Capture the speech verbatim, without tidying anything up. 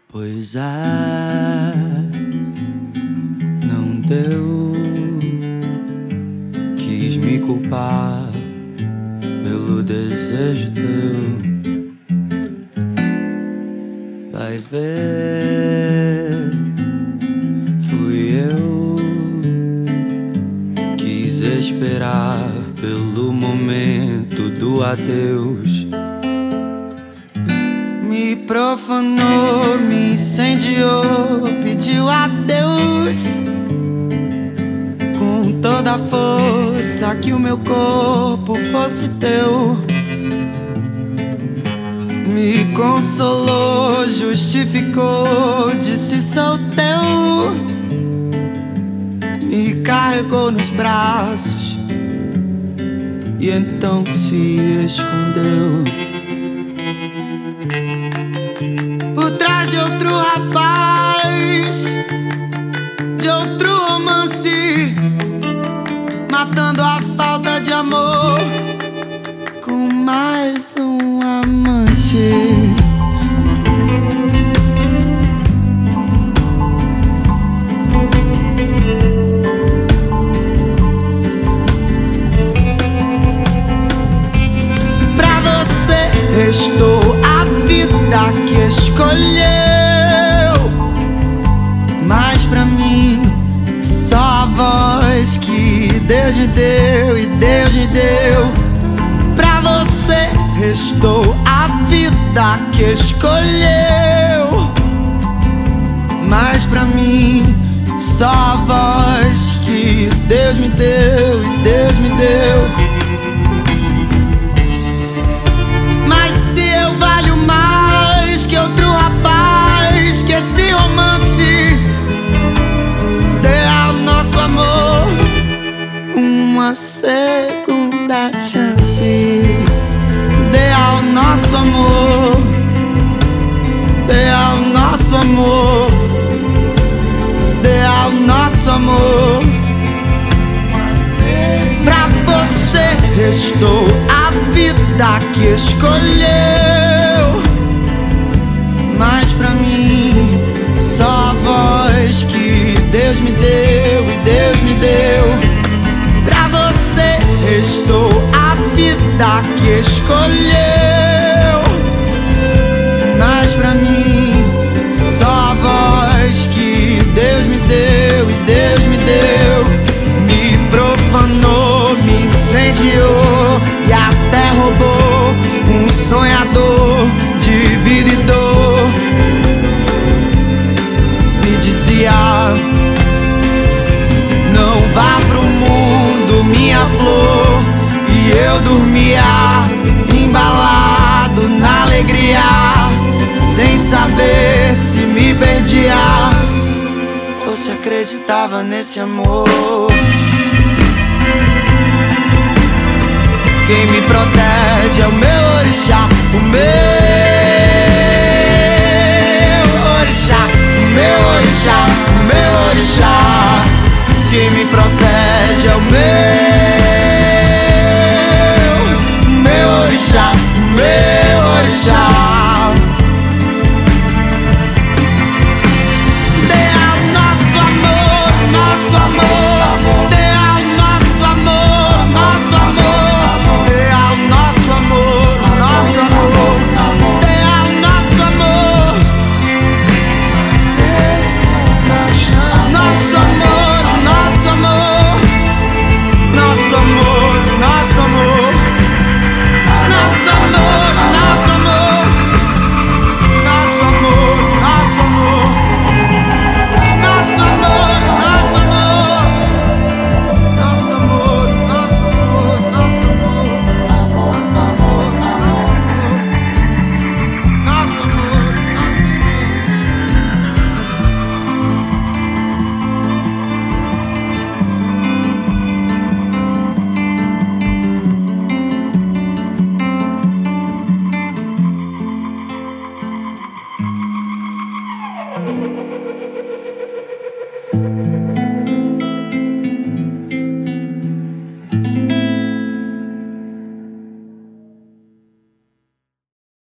Pois é, não deu. Quis me culpar pelo desejo teu. Vai ver, fui eu. Quis esperar pelo momento do adeus. Me profanou, me incendiou, pediu adeus com toda a força que o meu corpo fosse teu. Me consolou, justificou, disse sou teu. Me carregou nos braços e então se escondeu por trás de outro rapaz, de outro romance, matando a falta de amor com mais um amante. Pra você restou a vida que escolheu, mas pra mim só a voz que Deus me deu e Deus me deu. Pra você restou a vida que escolheu, mas pra mim só a voz que Deus me deu e Deus me deu. Mas se eu valho mais que outro rapaz, que esse romance, dê ao nosso amor uma segunda chance. Dê ao nosso amor, dê ao nosso amor, dê ao nosso amor. Pra você restou a vida que escolheu, mas pra mim só a voz que Deus me deu e Deus me deu. Pra você restou a vida que escolheu, mas pra mim só a voz que Deus me deu e Deus me deu. Me profanou, me incendiou e até roubou um sonhador de vida e dor. Me dizia: não vá pro mundo, minha flor. E eu dormia embalado na alegria, sem saber se me perdia ou se acreditava nesse amor. Quem me protege é o meu orixá, o meu orixá, o meu orixá, o meu orixá. Quem me protege é o meu